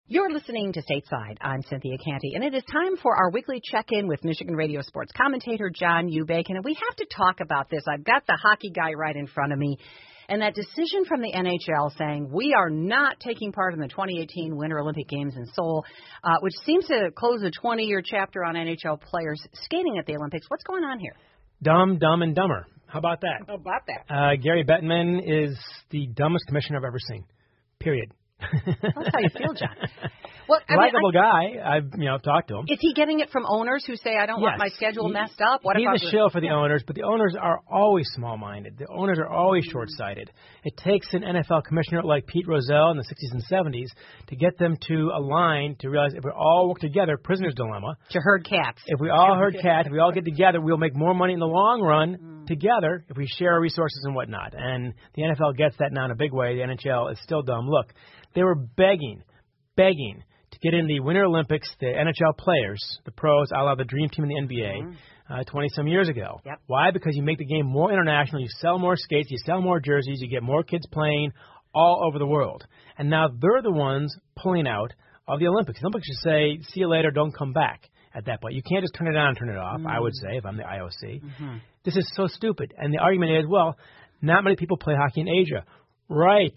You're listening to Stateside. I'm Cynthia Canty, and it is time for our weekly check-in with Michigan radio sports commentator John Ubake. And we have to talk about this. I've got the hockey guy right in front of me, and that decision from the NHL saying we are not taking part in the 2018 Winter Olympic Games in Seoul, which seems to close a 20-year chapter on NHL players skating at the Olympics. What's going on here? Dumb, dumb, and dumber. How about that? How about that? Gary Bettman is the dumbest commissioner I've ever seen. Period. That's how you feel, John. Well, likable guy. I've talked to him. Is he getting it from owners who say, I don't want my schedule messed up? He's a shill for the owners, but the owners are always small-minded. The owners are always short-sighted. It takes an NFL commissioner like Pete Rozelle in the 60s and 70s to get them to align, to realize if we all work together, prisoner's dilemma. To herd cats. If we all herd cats, if we all get together, we'll make more money in the long run together if we share our resources and whatnot. And the NFL gets that now in a big way. The NHL is still dumb. Look, they were begging to get in the Winter Olympics, the NHL players, the pros, a la the Dream Team in the NBA, 20-some years ago. Yep. Why? Because you make the game more international, you sell more skates, you sell more jerseys, you get more kids playing all over the world. And now they're the ones pulling out of the Olympics. The Olympics should say, see you later, don't come back at that point. You can't just turn it on and turn it off, I would say, if I'm the IOC. This is so stupid. And the argument is, well, not many people play hockey in Asia. Right.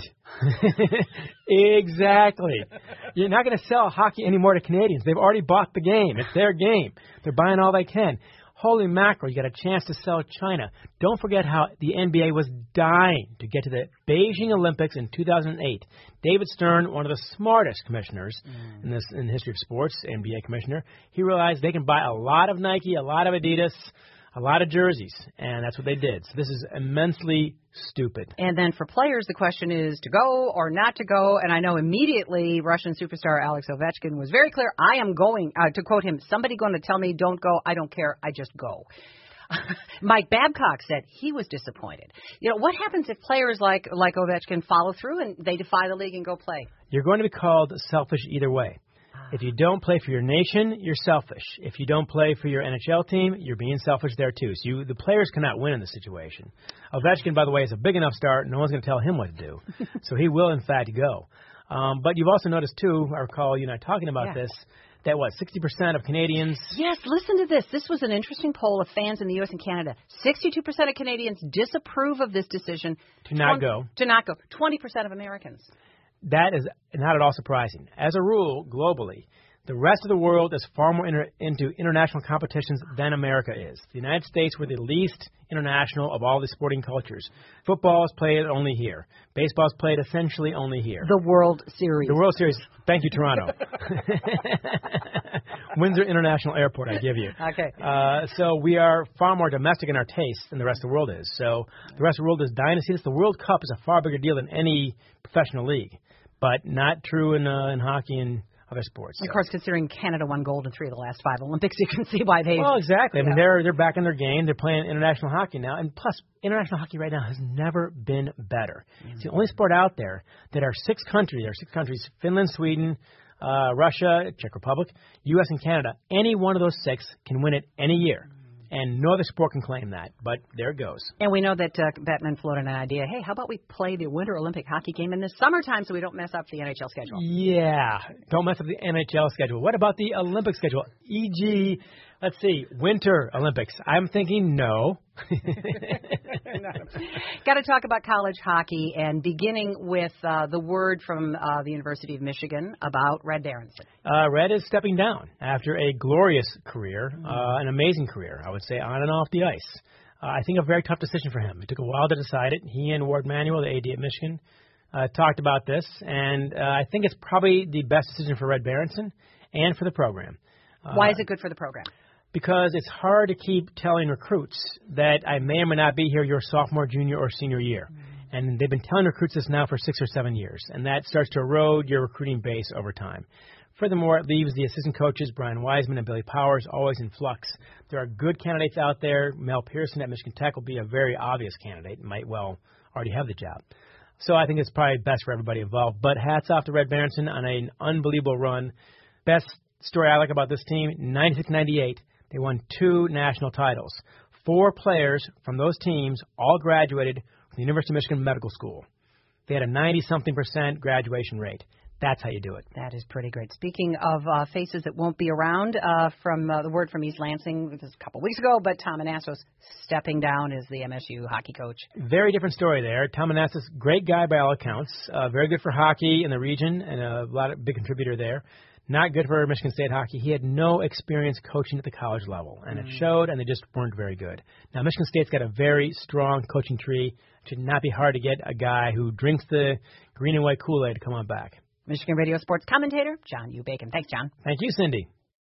Exactly. You're not going to sell hockey anymore to Canadians. They've already bought the game. It's their game. They're buying all they can. Holy mackerel, you got a chance to sell China. Don't forget how the NBA was dying to get to the Beijing Olympics in 2008. David Stern, one of the smartest commissioners in the history of sports, NBA commissioner, he realized they can buy a lot of Nike, a lot of Adidas, a lot of jerseys, and that's what they did. So this is immensely stupid. And then for players, the question is to go or not to go. And I know immediately Russian superstar Alex Ovechkin was very clear. I am going, to quote him, somebody going to tell me don't go, I don't care, I just go. Mike Babcock said he was disappointed. What happens if players like Ovechkin follow through and they defy the league and go play? You're going to be called selfish either way. If you don't play for your nation, you're selfish. If you don't play for your NHL team, you're being selfish there too. So the players cannot win in this situation. Ovechkin, by the way, is a big enough start. No one's going to tell him what to do. So he will, in fact, go. But you've also noticed, too, I recall you and I talking about this, that 60% of Canadians... Yes, listen to this. This was an interesting poll of fans in the U.S. and Canada. 62% of Canadians disapprove of this decision. To not go. 20% of Americans. That is not at all surprising. As a rule, globally, the rest of the world is far more into international competitions than America is. The United States were the least international of all the sporting cultures. Football is played only here. Baseball is played essentially only here. The World Series. The World Series. Thank you, Toronto. Windsor International Airport, I give you. Okay. So we are far more domestic in our tastes than the rest of the world is. So the rest of the world is dying to see this. The World Cup is a far bigger deal than any professional league, but not true in hockey and other sports. Of course, considering Canada won gold in 3 of the last 5 Olympics, you can see why they... Well, exactly. I mean, they're back in their game. They're playing international hockey now. And plus, international hockey right now has never been better. It's the only sport out there that are 6 countries. There are 6 countries, Finland, Sweden, Russia, Czech Republic, U.S., and Canada. Any one of those 6 can win it any year. And no other sport can claim that, but there it goes. And we know that Bettman floated an idea, hey, how about we play the Winter Olympic hockey game in the summertime so we don't mess up the NHL schedule? Yeah, don't mess up the NHL schedule. What about the Olympic schedule? E.g., let's see, Winter Olympics. I'm thinking no. Got to talk about college hockey, and beginning with the word from the University of Michigan about Red Berenson. Red is stepping down after a glorious career, an amazing career, I would say, on and off the ice. I think a very tough decision for him. It took a while to decide it. He and Ward Manuel, the AD at Michigan, talked about this, and I think it's probably the best decision for Red Berenson and for the program. Why is it good for the program? Because it's hard to keep telling recruits that I may or may not be here your sophomore, junior, or senior year. And they've been telling recruits this now for 6 or 7 years, and that starts to erode your recruiting base over time. Furthermore, it leaves the assistant coaches, Brian Wiseman and Billy Powers, always in flux. There are good candidates out there. Mel Pearson at Michigan Tech will be a very obvious candidate and might well already have the job. So I think it's probably best for everybody involved. But hats off to Red Berenson on an unbelievable run. Best story I like about this team, 96-98. They won 2 national titles. 4 players from those teams all graduated from the University of Michigan Medical School. They had a 90-something% graduation rate. That's how you do it. That is pretty great. Speaking of faces that won't be around, from the word from East Lansing, this was a couple weeks ago, but Tom Anastos stepping down as the MSU hockey coach. Very different story there. Tom Anastos, great guy by all accounts, very good for hockey in the region and a big contributor there. Not good for Michigan State hockey. He had no experience coaching at the college level, and it showed, and they just weren't very good. Now, Michigan State's got a very strong coaching tree. It should not be hard to get a guy who drinks the green and white Kool-Aid to come on back. Michigan Radio Sports commentator John U. Bacon. Thanks, John. Thank you, Cindy.